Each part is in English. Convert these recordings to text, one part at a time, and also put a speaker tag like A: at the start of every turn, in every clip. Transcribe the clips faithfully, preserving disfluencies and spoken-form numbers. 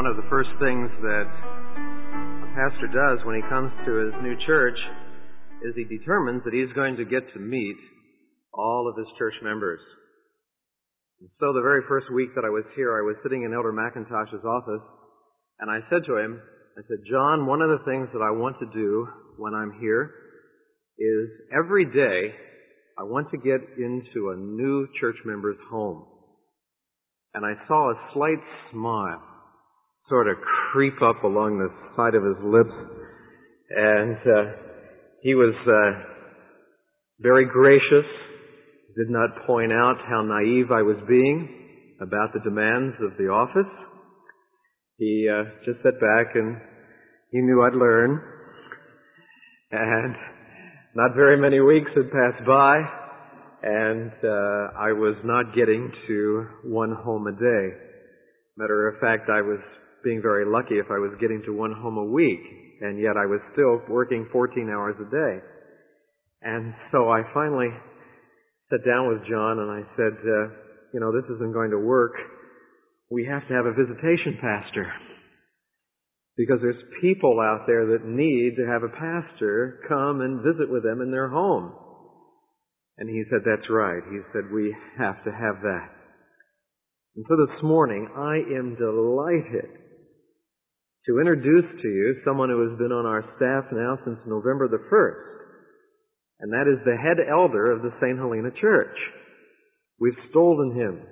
A: One of the first things that a pastor does when he comes to his new church is he determines that he's going to get to meet all of his church members. And so the very first week that I was here, I was sitting in Elder McIntosh's office, and I said to him, I said, John, one of the things that I want to do when I'm here is every day I want to get into a new church member's home. And I saw a slight smile sort of creep up along the side of his lips, and uh, he was uh, very gracious, did not point out how naive I was being about the demands of the office. He uh, just sat back and he knew I'd learn. And not very many weeks had passed by, and uh, I was not getting to one home a day. Matter of fact, I was being very lucky if I was getting to one home a week, and yet I was still working fourteen hours a day. And so I finally sat down with John and I said, uh, you know, this isn't going to work. We have to have a visitation pastor. Because there's people out there that need to have a pastor come and visit with them in their home. And he said, that's right. He said, we have to have that. And so this morning, I am delighted to introduce to you someone who has been on our staff now since November the first. And that is the head elder of the Saint Helena Church. We've stolen him.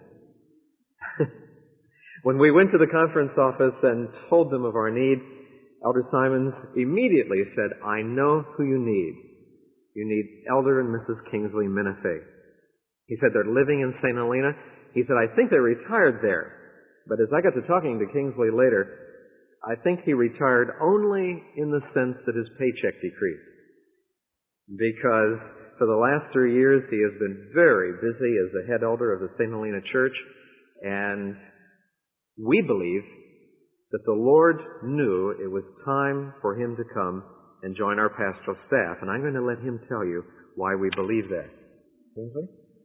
A: When we went to the conference office and told them of our need, Elder Simons immediately said, I know who you need. You need Elder and Missus Kingsley Menifee. He said they're living in Saint Helena. He said, I think they retired there. But as I got to talking to Kingsley later, I think he retired only in the sense that his paycheck decreased. Because for the last three years he has been very busy as the head elder of the Saint Helena Church, and we believe that the Lord knew it was time for him to come and join our pastoral staff. And I'm going to let him tell you why we believe that. Kingsley?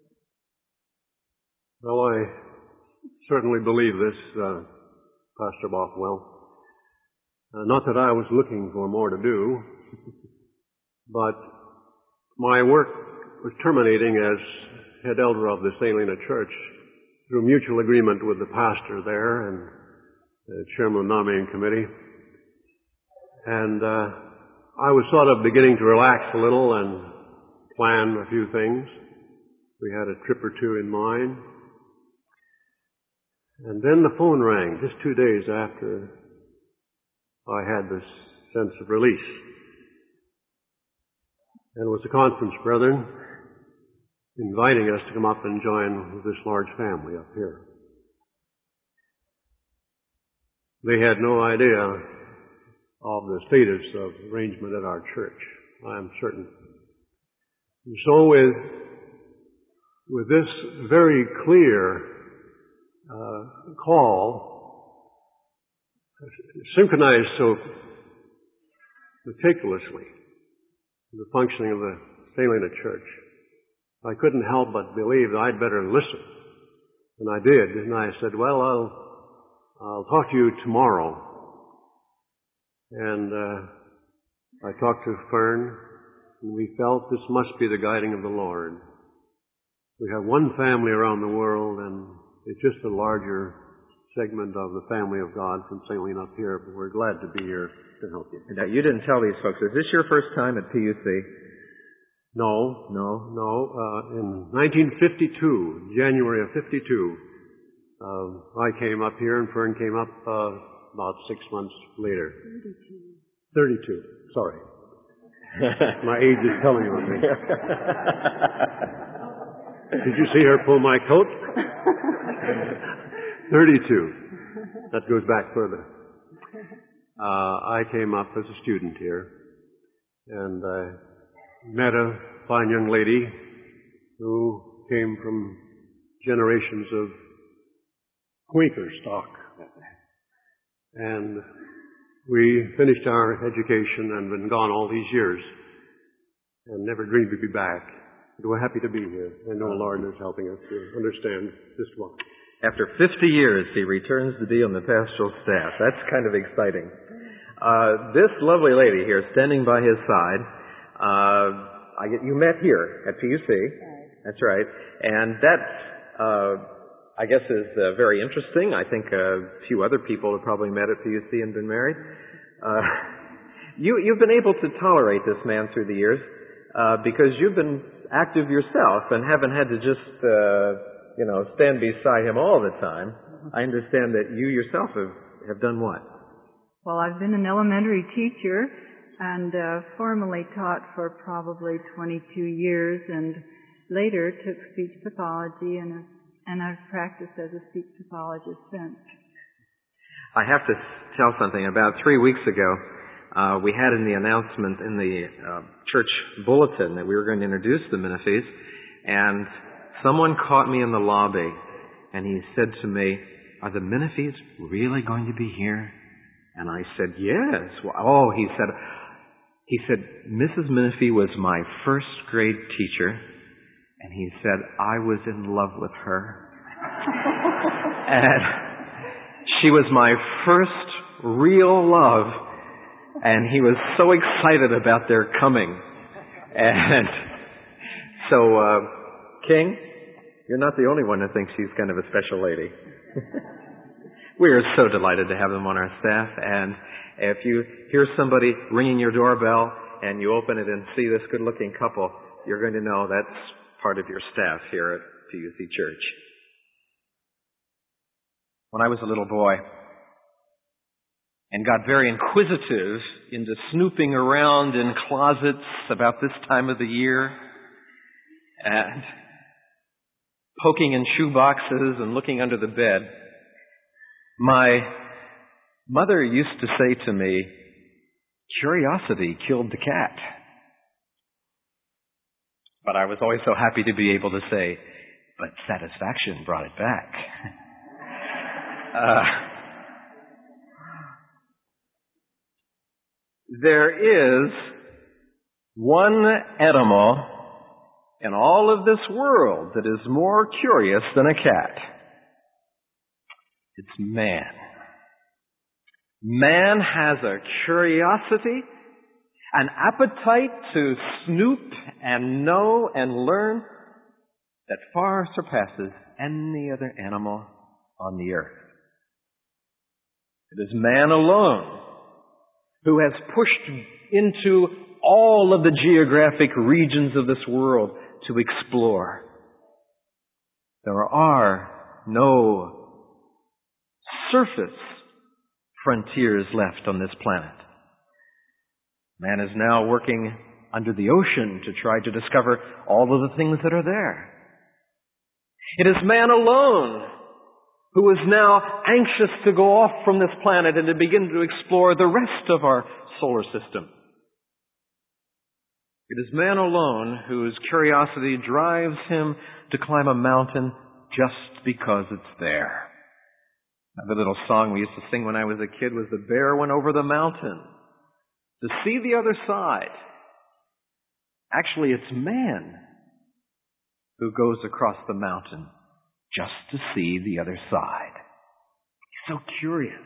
B: Well, I certainly believe this, uh, Pastor Bothwell. Uh, not that I was looking for more to do, but my work was terminating as head elder of the Saint Helena Church through mutual agreement with the pastor there and the chairman of the nominating committee. And uh, I was sort of beginning to relax a little and plan a few things. We had a trip or two in mind. And then the phone rang just two days after I had this sense of release. And it was the conference brethren inviting us to come up and join with this large family up here. They had no idea of the status of arrangement at our church, I am certain. And so with, with this very clear uh, call, synchronized so meticulously the functioning of the Saint Helena Church, I couldn't help but believe that I'd better listen. And I did. And I said, well, I'll, I'll talk to you tomorrow. And uh, I talked to Fern, and we felt this must be the guiding of the Lord. We have one family around the world, and it's just a larger segment of the family of God from Saint Helena up here, but we're glad to be here to help you.
A: Now, you didn't tell these folks, is this your first time at P U C?
B: No, no, no. Uh, in nineteen fifty-two, January of fifty-two, uh, I came up here and Fern came up uh, about six months later. thirty-two. thirty-two, sorry. My age is telling on me. Did you see her pull my coat? thirty-two. That goes back further. Uh, I came up as a student here and I met a fine young lady who came from generations of Quaker stock. And we finished our education and been gone all these years and never dreamed we'd be back. But we're happy to be here. I know the Lord is helping us to understand just what.
A: After fifty years, he returns to be on the pastoral staff. That's kind of exciting. Uh, this lovely lady here, standing by his side, uh, I get, you met here at P U C.
C: Right.
A: That's right. And that, uh, I guess, is uh, very interesting. I think a few other people have probably met at P U C and been married. Uh, you, you've been able to tolerate this man through the years uh, because you've been active yourself and haven't had to just, uh, you know, stand beside him all the time. I understand that you yourself have, have done what?
C: Well, I've been an elementary teacher and uh, formally taught for probably twenty-two years, and later took speech pathology, and and I've practiced as a speech pathologist since.
A: I have to tell something. About three weeks ago, uh, we had in the announcement in the uh, church bulletin that we were going to introduce the Menifees, and someone caught me in the lobby, and he said to me, "Are the Menifees really going to be here?" And I said, "Yes." Well, oh, he said, he said, "Missus Menifee was my first grade teacher." And he said, "I was in love with her." And she was my first real love. And he was so excited about their coming. And so, uh, King, you're not the only one who thinks she's kind of a special lady. We are so delighted to have them on our staff. And if you hear somebody ringing your doorbell and you open it and see this good-looking couple, you're going to know that's part of your staff here at P U C Church. When I was a little boy and got very inquisitive into snooping around in closets about this time of the year and poking in shoe boxes and looking under the bed, my mother used to say to me, "Curiosity killed the cat." But I was always so happy to be able to say, "But satisfaction brought it back." uh, there is one animal in all of this world that is more curious than a cat. It's man. Man has a curiosity, an appetite to snoop and know and learn that far surpasses any other animal on the earth. It is man alone who has pushed into all of the geographic regions of this world to explore. There are no surface frontiers left on this planet. Man is now working under the ocean to try to discover all of the things that are there. It is man alone who is now anxious to go off from this planet and to begin to explore the rest of our solar system. It is man alone whose curiosity drives him to climb a mountain just because it's there. The little song we used to sing when I was a kid was "The bear went over the mountain to see the other side." Actually, it's man who goes across the mountain just to see the other side. He's so curious.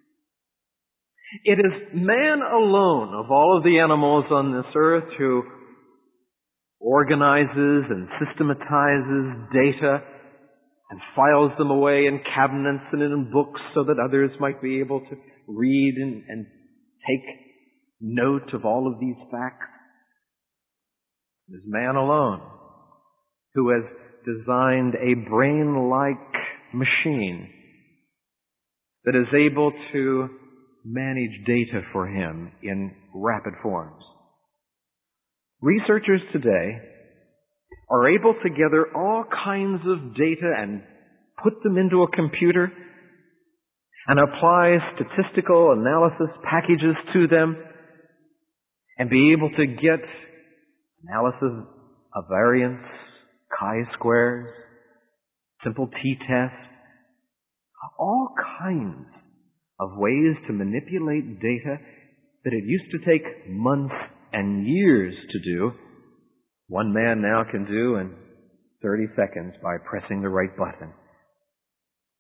A: It is man alone of all of the animals on this earth who organizes and systematizes data and files them away in cabinets and in books so that others might be able to read and, and take note of all of these facts. It is man alone who has designed a brain-like machine that is able to manage data for him in rapid forms. Researchers today are able to gather all kinds of data and put them into a computer and apply statistical analysis packages to them and be able to get analysis of variance, chi-squares, simple t-tests, all kinds of ways to manipulate data that it used to take months and years to do. One man now can do in thirty seconds by pressing the right button.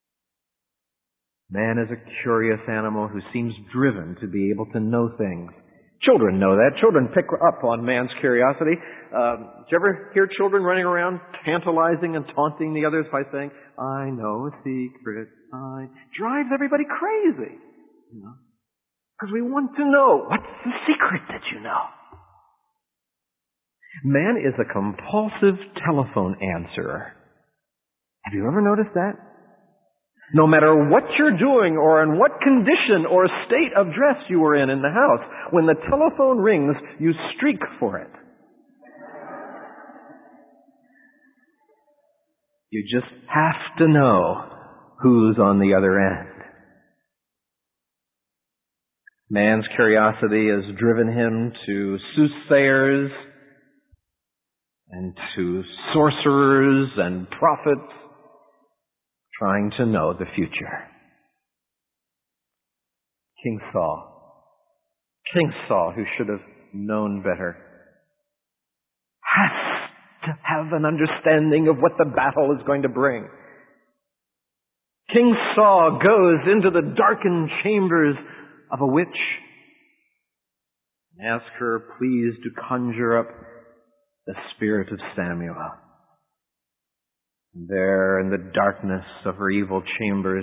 A: Man is a curious animal who seems driven to be able to know things. Children know that. Children pick up on man's curiosity. Um, did you ever hear children running around tantalizing and taunting the others by saying, I know a secret, I... drives everybody crazy. You know? Because we want to know, what's the secret that you know? Man is a compulsive telephone answerer. Have you ever noticed that? No matter what you're doing or in what condition or state of dress you are in in the house, when the telephone rings, you streak for it. You just have to know who's on the other end. Man's curiosity has driven him to soothsayers and to sorcerers and prophets, trying to know the future. King Saul, King Saul, who should have known better, has to have an understanding of what the battle is going to bring. King Saul goes into the darkened chambers of a witch and asks her, please, to conjure up the spirit of Samuel. And there in the darkness of her evil chambers,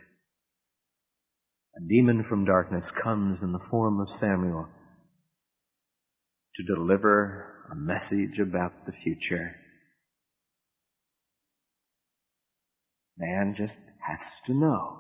A: a demon from darkness comes in the form of Samuel to deliver a message about the future. Man just has to know.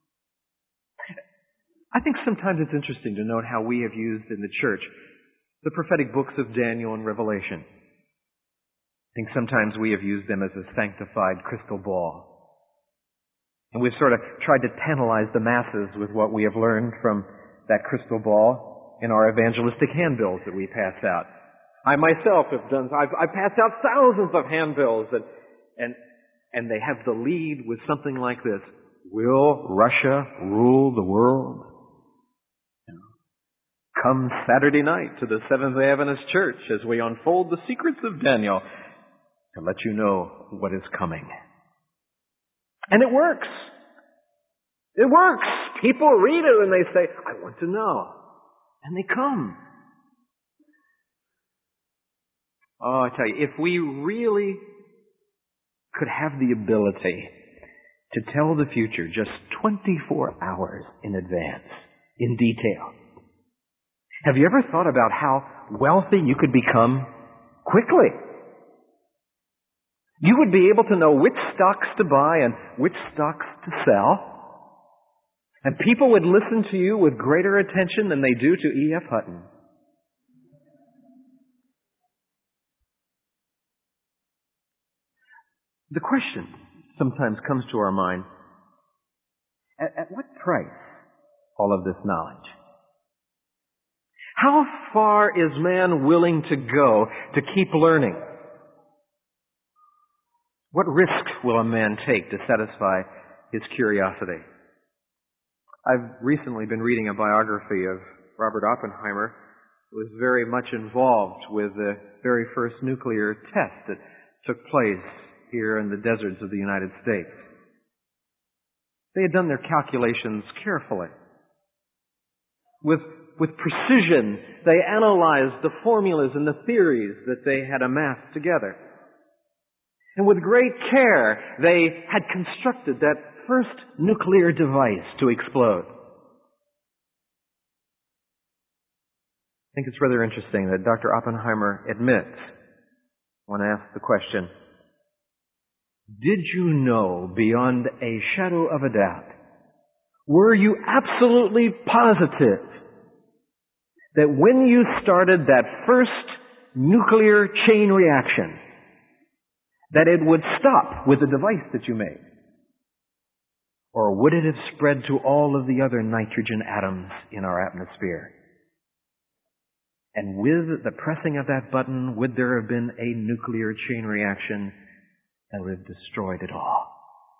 A: I think sometimes it's interesting to note how we have used in the church the prophetic books of Daniel and Revelation. I think sometimes we have used them as a sanctified crystal ball. And we've sort of tried to tantalize the masses with what we have learned from that crystal ball in our evangelistic handbills that we pass out. I myself have done, I've, I've passed out thousands of handbills, and, and, and they have the lead with something like this: will Russia rule the world? Come Saturday night to the Seventh-day Adventist Church as we unfold the secrets of Daniel to let you know what is coming. And it works. It works. People read it and they say, I want to know. And they come. Oh, I tell you, if we really could have the ability to tell the future just twenty-four hours in advance, in detail. Have you ever thought about how wealthy you could become quickly? You would be able to know which stocks to buy and which stocks to sell. And people would listen to you with greater attention than they do to E F. Hutton. The question sometimes comes to our mind, at, at what price all of this knowledge? How far is man willing to go to keep learning? What risks will a man take to satisfy his curiosity? I've recently been reading a biography of Robert Oppenheimer, who was very much involved with the very first nuclear test that took place here in the deserts of the United States. They had done their calculations carefully. With With precision, they analyzed the formulas and the theories that they had amassed together. And with great care, they had constructed that first nuclear device to explode. I think it's rather interesting that Doctor Oppenheimer admits, when asked the question, did you know beyond a shadow of a doubt, were you absolutely positive that when you started that first nuclear chain reaction, that it would stop with the device that you made? Or would it have spread to all of the other nitrogen atoms in our atmosphere? And with the pressing of that button, would there have been a nuclear chain reaction that would have destroyed it all?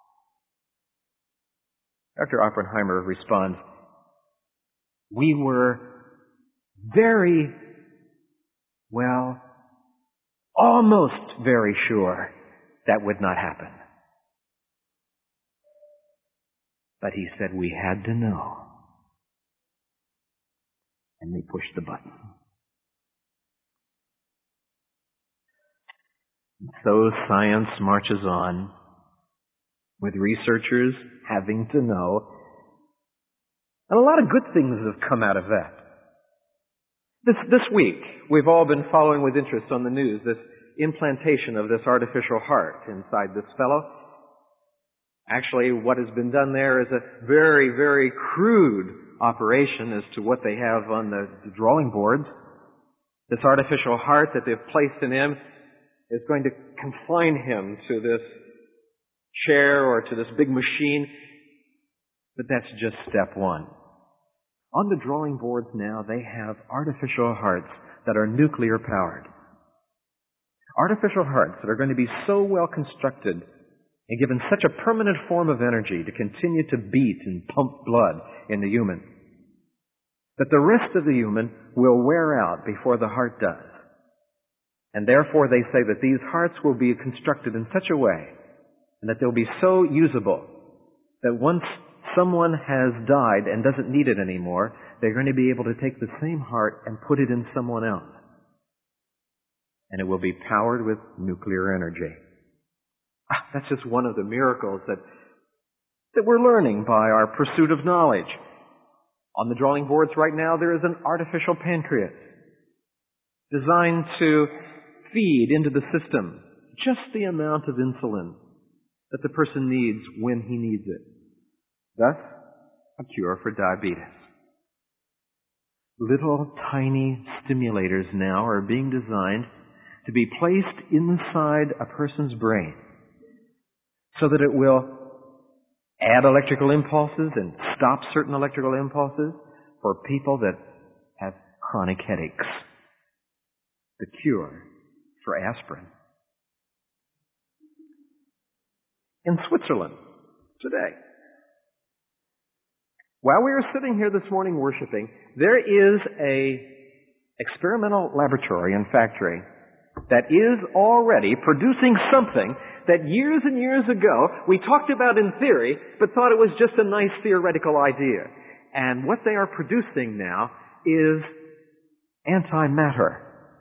A: Doctor Oppenheimer responds, we were very, well, almost very sure that would not happen.
D: But he said we had to know. And they pushed the button. And so science marches on, with researchers having to know. And a lot of good things have come out of that. This, this week, we've all been following with interest on the news this implantation of this artificial heart inside this fellow. Actually, what has been done there is a very, very crude operation as to what they have on the, the drawing boards. This artificial heart that they've placed in him is going to confine him to this chair or to this big machine. But that's just step one. On the drawing boards now, they have artificial hearts that are nuclear powered. Artificial hearts that are going to be so well constructed and given such a permanent form of energy to continue to beat and pump blood in the human, that the rest of the human will wear out before the heart does. And therefore they say that these hearts will be constructed in such a way and that they'll be so usable that once someone has died and doesn't need it anymore, they're going to be able to take the same heart and put it in someone else. And it will be powered with nuclear energy. Ah, that's just one of the miracles that, that we're learning by our pursuit of knowledge. On the drawing boards right now, there is an artificial pancreas designed to feed into the system just the amount of insulin that the person needs when he needs it. Thus, a cure for diabetes. Little tiny stimulators now are being designed to be placed inside a person's brain so that it will add electrical impulses and stop certain electrical impulses for people that have chronic headaches. The cure for aspirin. In Switzerland today, while we are sitting here this morning worshiping, there is a experimental laboratory and factory that is already producing something that years and years ago we talked about in theory, but thought it was just a nice theoretical idea. And what they are producing now is antimatter.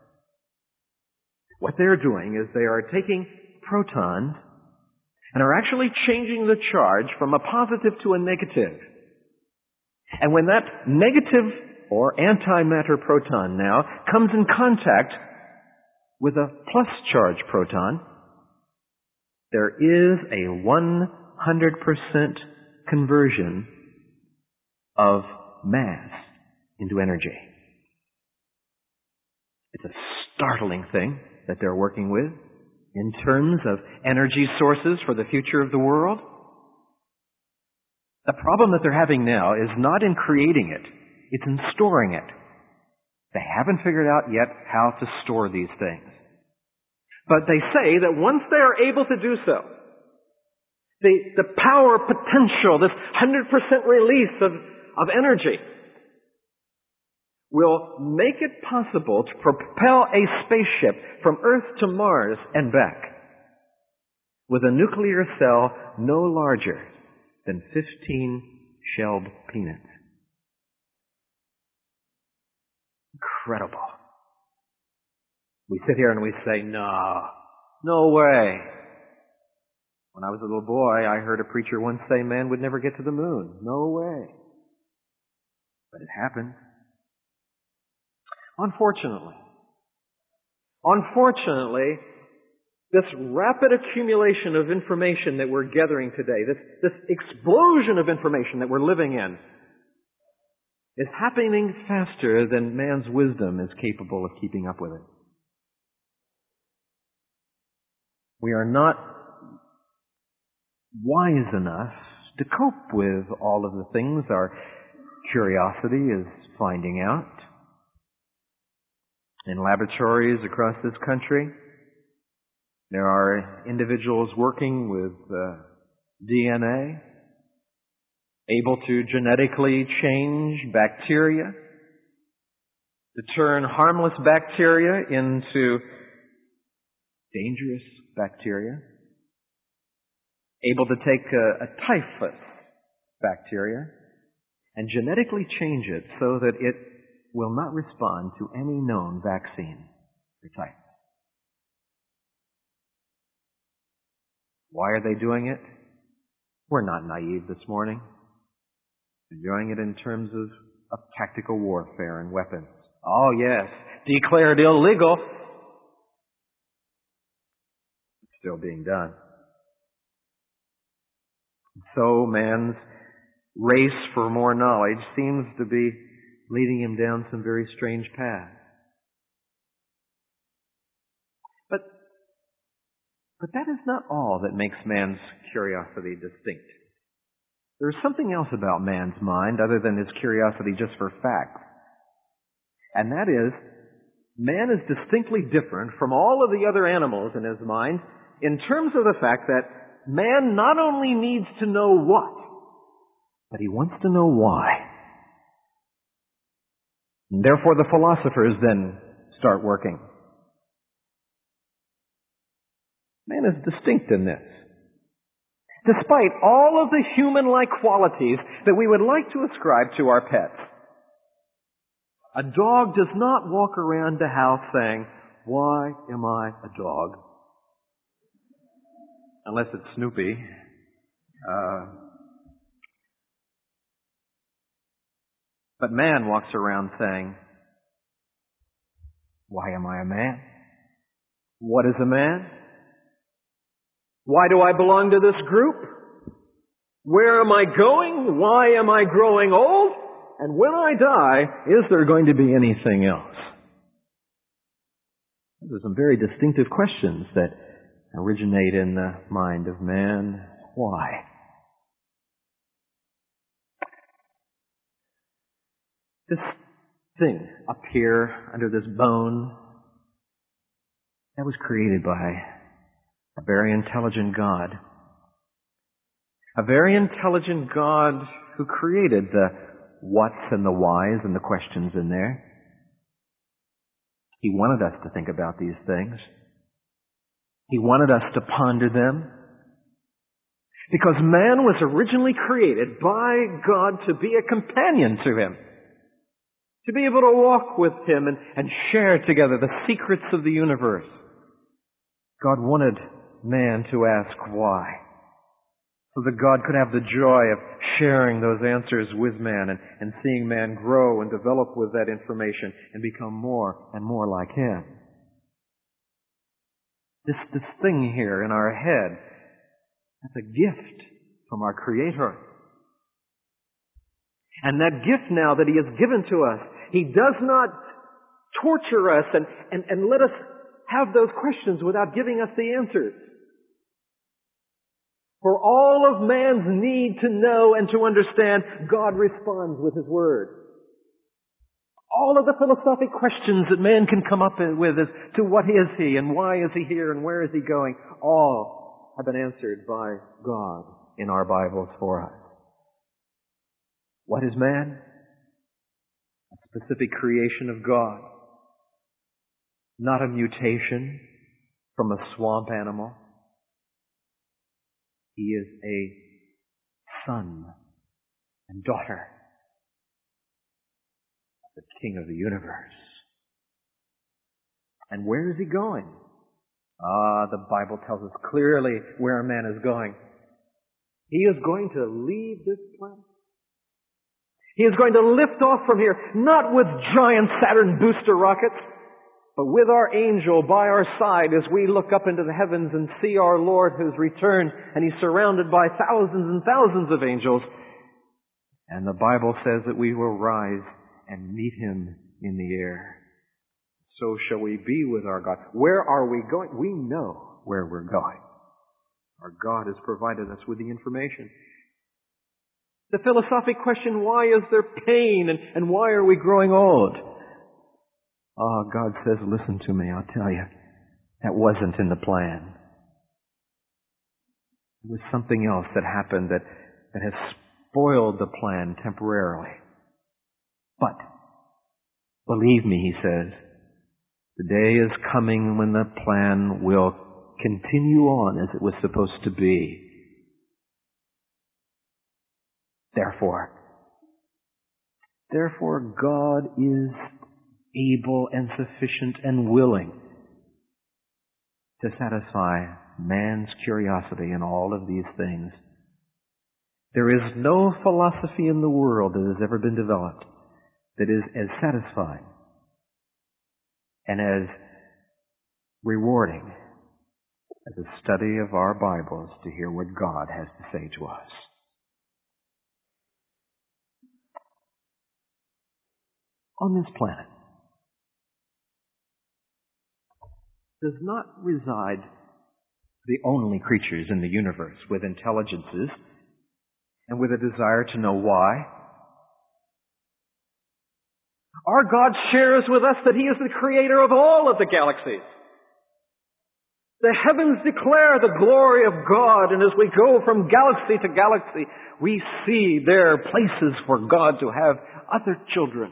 D: What they're doing is they are taking protons and are actually changing the charge from a positive to a negative. And when that negative or antimatter proton now comes in contact with a plus charge proton, there is a one hundred percent conversion of mass into energy. It's a startling thing that they're working with in terms of energy sources for the future of the world. The problem that they're having now is not in creating it, it's in storing it. They haven't figured out yet how to store these things. But they say that once they are able to do so, the, the power potential, this one hundred percent release of, of energy, will make it possible to propel a spaceship from Earth to Mars and back with a nuclear cell no larger than fifteen shelled peanuts. Incredible. We sit here and we say, no, no way. When I was a little boy, I heard a preacher once say man would never get to the moon. No way. But it happened. Unfortunately, unfortunately, this rapid accumulation of information that we're gathering today, this, this explosion of information that we're living in, is happening faster than man's wisdom is capable of keeping up with it. We are not wise enough to cope with all of the things our curiosity is finding out. In laboratories across this country, there are individuals working with uh, D N A, able to genetically change bacteria, to turn harmless bacteria into dangerous bacteria, able to take a, a typhus bacteria and genetically change it so that it will not respond to any known vaccine for typhus. Why are they doing it? We're not naive this morning. They're doing it in terms of, of tactical warfare and weapons. Oh yes, declared illegal. It's still being done. So man's race for more knowledge seems to be leading him down some very strange paths. But, but that is not all that makes man's curiosity distinct. There's something else about man's mind other than his curiosity just for facts. And that is, man is distinctly different from all of the other animals in his mind in terms of the fact that man not only needs to know what, but he wants to know why. And therefore the philosophers then start working. Man is distinct in this. Despite all of the human-like qualities that we would like to ascribe to our pets, a dog does not walk around the house saying, "Why am I a dog?" Unless it's Snoopy. Uh, but man walks around saying, "Why am I a man? What is a man? Why do I belong to this group? Where am I going? Why am I growing old? And when I die, is there going to be anything else?" Those are some very distinctive questions that originate in the mind of man. Why? This thing up here under this bone, that was created by a very intelligent God. A very intelligent God who created the whats and the whys and the questions in there. He wanted us to think about these things. He wanted us to ponder them. Because man was originally created by God to be a companion to Him. To be able to walk with Him and, and share together the secrets of the universe. God wanted man to ask why. So that God could have the joy of sharing those answers with man and, and seeing man grow and develop with that information and become more and more like Him. This, this thing here in our head, that's a gift from our Creator. And that gift now that He has given to us, He does not torture us and, and, and let us have those questions without giving us the answers. For all of man's need to know and to understand, God responds with His Word. All of the philosophic questions that man can come up with as to what is He and why is He here and where is He going, all have been answered by God in our Bibles for us. What is man? A specific creation of God. Not a mutation from a swamp animal. He is a son and daughter of the King of the universe. And where is He going? Ah, the Bible tells us clearly where a man is going. He is going to leave this planet. He is going to lift off from here, not with giant Saturn booster rockets, but with our angel by our side as we look up into the heavens and see our Lord who's returned, and He's surrounded by thousands and thousands of angels. And the Bible says that we will rise and meet Him in the air. So shall we be with our God. Where are we going? We know where we're going. Our God has provided us with the information. The philosophic question, why is there pain and, and why are we growing old? Oh, God says, listen to me, I'll tell you. That wasn't in the plan. It was something else that happened that, that has spoiled the plan temporarily. But, believe me, He says, the day is coming when the plan will continue on as it was supposed to be. Therefore, therefore God is able and sufficient and willing to satisfy man's curiosity in all of these things. There is no philosophy in the world that has ever been developed that is as satisfying and as rewarding as the study of our Bibles to hear what God has to say to us. On this planet does not reside the only creatures in the universe with intelligences and with a desire to know why. Our God shares with us that He is the creator of all of the galaxies. The heavens declare the glory of God, and as we go from galaxy to galaxy, we see there places for God to have other children.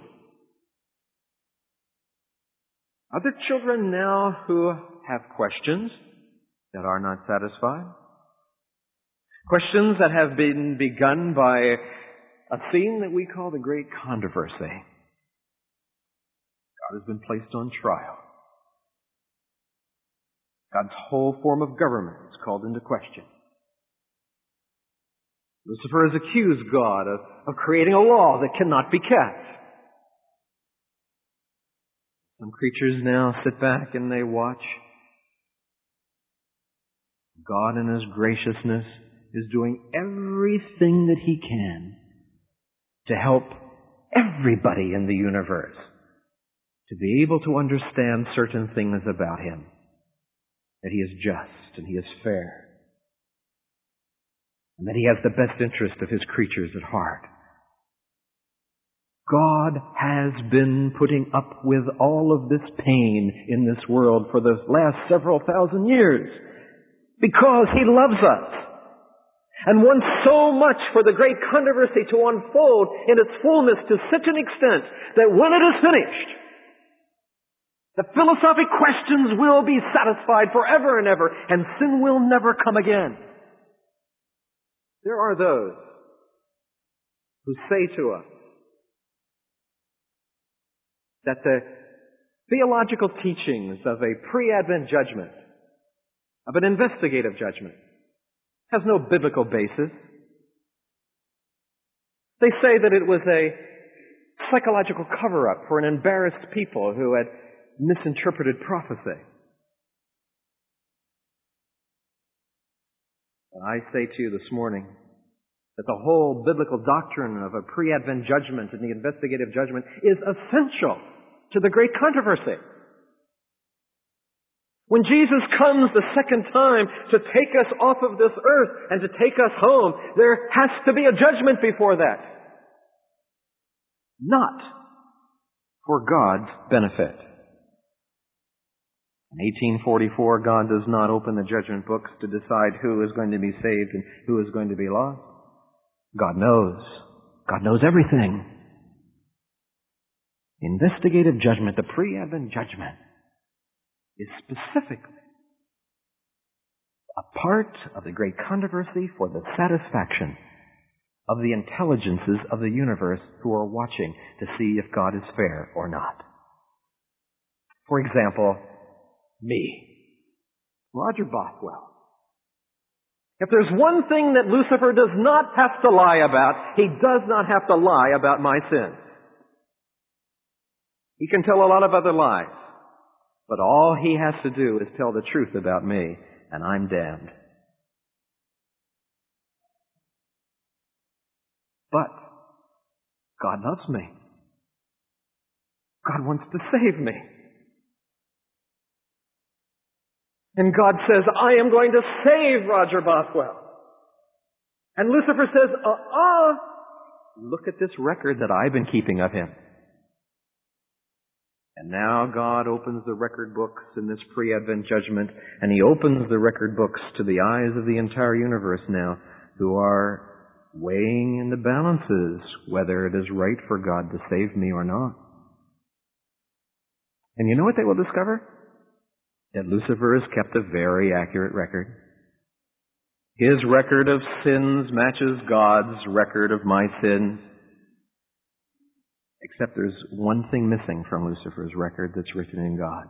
D: Other children now who have questions that are not satisfied. Questions that have been begun by a theme that we call the Great Controversy. God has been placed on trial. God's whole form of government is called into question. Lucifer has accused God of, of creating a law that cannot be kept. Some creatures now sit back and they watch. God in His graciousness is doing everything that He can to help everybody in the universe to be able to understand certain things about Him. That He is just and He is fair. And that He has the best interest of His creatures at heart. God has been putting up with all of this pain in this world for the last several thousand years because He loves us and wants so much for the great controversy to unfold in its fullness to such an extent that when it is finished, the philosophic questions will be satisfied forever and ever, and sin will never come again. There are those who say to us that the theological teachings of a pre-Advent judgment, of an investigative judgment, has no biblical basis. They say that it was a psychological cover-up for an embarrassed people who had misinterpreted prophecy. I say to you this morning that the whole biblical doctrine of a pre-Advent judgment and the investigative judgment is essential to the great controversy. When Jesus comes the second time to take us off of this earth and to take us home, there has to be a judgment before that. Not for God's benefit. In eighteen forty-four, God does not open the judgment books to decide who is going to be saved and who is going to be lost. God knows. God knows everything. Investigative judgment, the pre-Advent judgment, is specifically a part of the great controversy for the satisfaction of the intelligences of the universe who are watching to see if God is fair or not. For example, me, Roger Bothwell. If there's one thing that Lucifer does not have to lie about, he does not have to lie about my sins. He can tell a lot of other lies, but all he has to do is tell the truth about me, and I'm damned. But God loves me. God wants to save me. And God says, I am going to save Roger Bothwell. And Lucifer says, uh-uh, look at this record that I've been keeping of him. And now God opens the record books in this pre-Advent judgment, and He opens the record books to the eyes of the entire universe now, who are weighing in the balances whether it is right for God to save me or not. And you know what they will discover? That Lucifer has kept a very accurate record. His record of sins matches God's record of my sins. Except there's one thing missing from Lucifer's record that's written in God.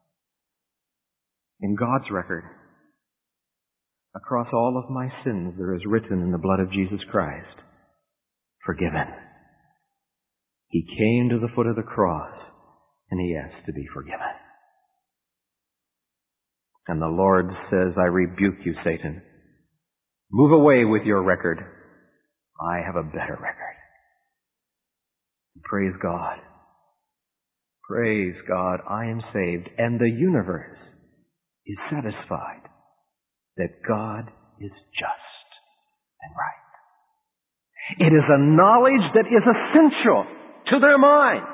D: In God's record, across all of my sins, there is written in the blood of Jesus Christ, forgiven. He came to the foot of the cross, and He asked to be forgiven. And the Lord says, I rebuke you, Satan. Move away with your record. I have a better record. Praise God. Praise God, I am saved, and the universe is satisfied that God is just and right. It is a knowledge that is essential to their minds.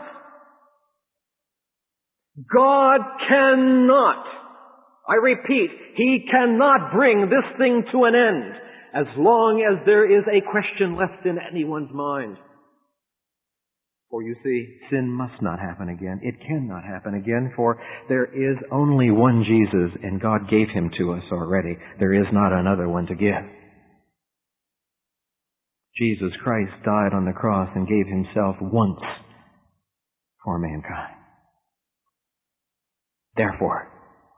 D: God cannot, I repeat, He cannot bring this thing to an end as long as there is a question left in anyone's mind. For you see, sin must not happen again. It cannot happen again, for there is only one Jesus, and God gave Him to us already. There is not another one to give. Jesus Christ died on the cross and gave Himself once for mankind. Therefore,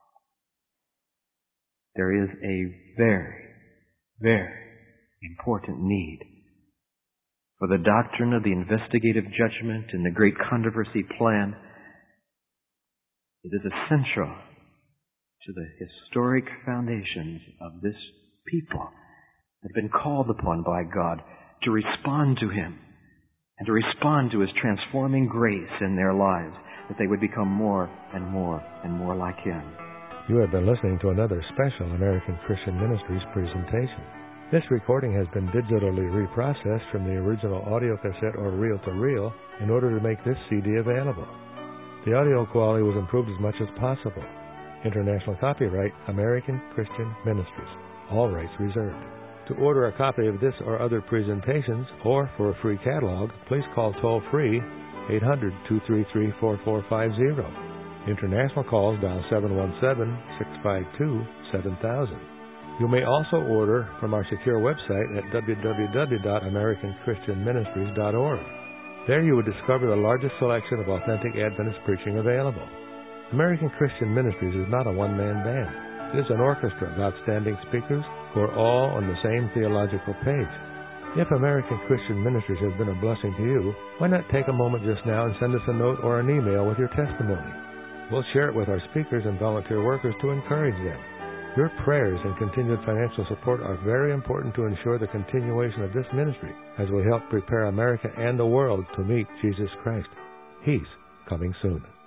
D: there is a very, very important need for the doctrine of the investigative judgment and the great controversy plan. It is essential to the historic foundations of this people that have been called upon by God to respond to Him and to respond to His transforming grace in their lives, that they would become more and more and more like Him.
E: You have been listening to another special American Christian Ministries presentation. This recording has been digitally reprocessed from the original audio cassette or reel-to-reel in order to make this C D available. The audio quality was improved as much as possible. International copyright, American Christian Ministries. All rights reserved. To order a copy of this or other presentations, or for a free catalog, please call toll-free eight hundred, two three three, four four five zero. International calls dial seven one seven, six five two, seven thousand. You may also order from our secure website at w w w dot american christian ministries dot org. There you will discover the largest selection of authentic Adventist preaching available. American Christian Ministries is not a one-man band. It is an orchestra of outstanding speakers who are all on the same theological page. If American Christian Ministries has been a blessing to you, why not take a moment just now and send us a note or an email with your testimony? We'll share it with our speakers and volunteer workers to encourage them. Your prayers and continued financial support are very important to ensure the continuation of this ministry as we help prepare America and the world to meet Jesus Christ. He's coming soon.